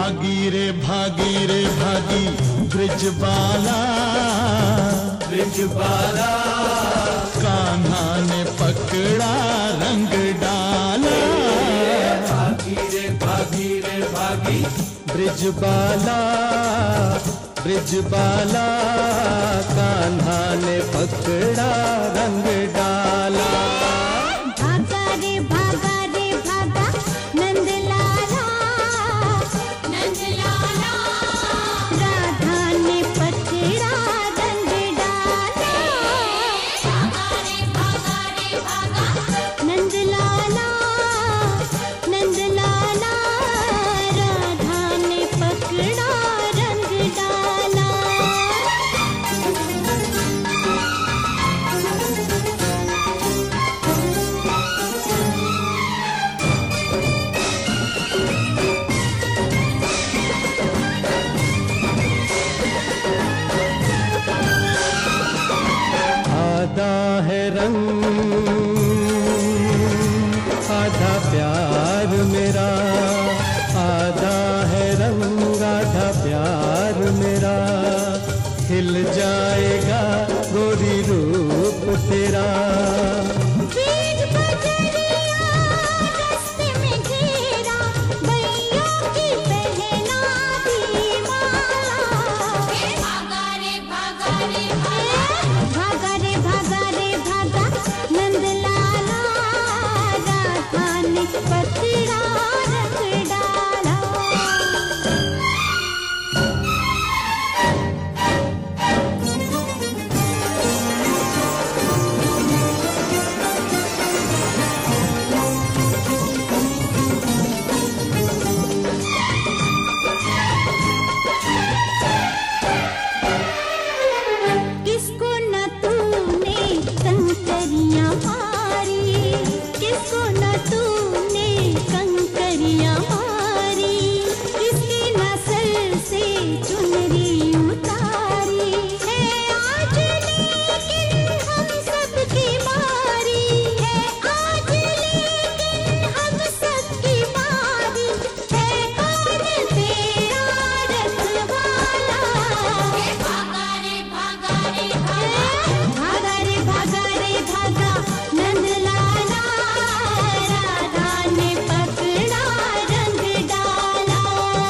भागी रे भागी ब्रिजबाला, ब्रिजबाला कान्हा ने पकड़ा रंग डाला। भागी रे भागी ब्रिजबाला, ब्रिजबाला कान्हा ने पकड़ा रंग डाला। भागा रे भागा नंदलाला, नंदलाला राधा ने पकड़ा रंग डाला। भागा रे भागा नंदलाला, नंदलाला राधा ने पकड़ा रंग डाला। आधा है रंग आधा प्यार मेरा, आधा है रंग आधा प्यार मेरा। खिल जाएगा गोरी रूप तेरा। बीच बजरिया रास्ते में घेरा, बैयों की पहना दी माला। भागा रे भागा नंदलाला राधा ने पकड़ा रंग डाला। किसको न तूने कंकरियां मारी, किसको न तूने कंकरियां मारी। किसकी नस्ल से चुनरी उतारी है आज, लेकिन हम सबकी बारी है आज, लेकिन हम सबकी बारी है। कौन तेरा रखवाला? भागा रे भागा नंदलाला राधा ने पकड़ा रंग डाला।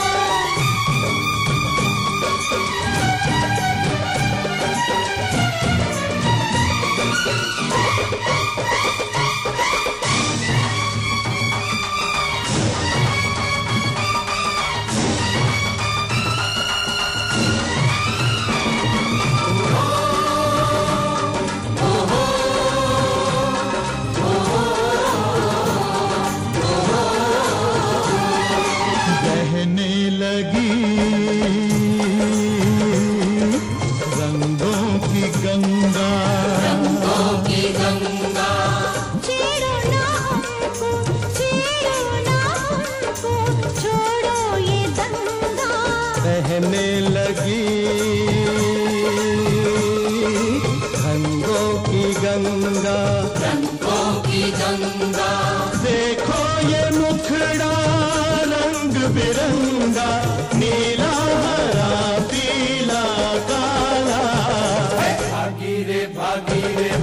बहने लगी रंगों की गंगा, रंगों की गंगा। छेड़ो ना हमको, छेड़ो ना हमको, छोड़ो ये दंगा। बहने लगी रंगों की गंगा, रंगों की गंगा। देखो ये मुखड़ा रंग बिरंगा, नीला हरा पीला काला। भागी रे भागी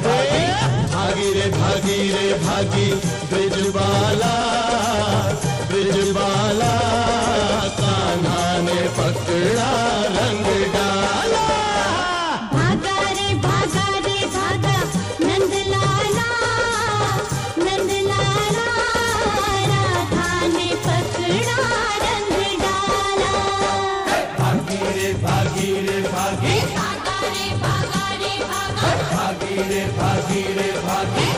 ब्रिजबाला, ब्रिजबाला कान्हा ने पकड़ा रंग डाला। भागा रे भागा नंदलाला, नंदलाला राधा ने पकड़ा रंग डाला। भागी रे भागी भागा रे भागा भागी रे भागी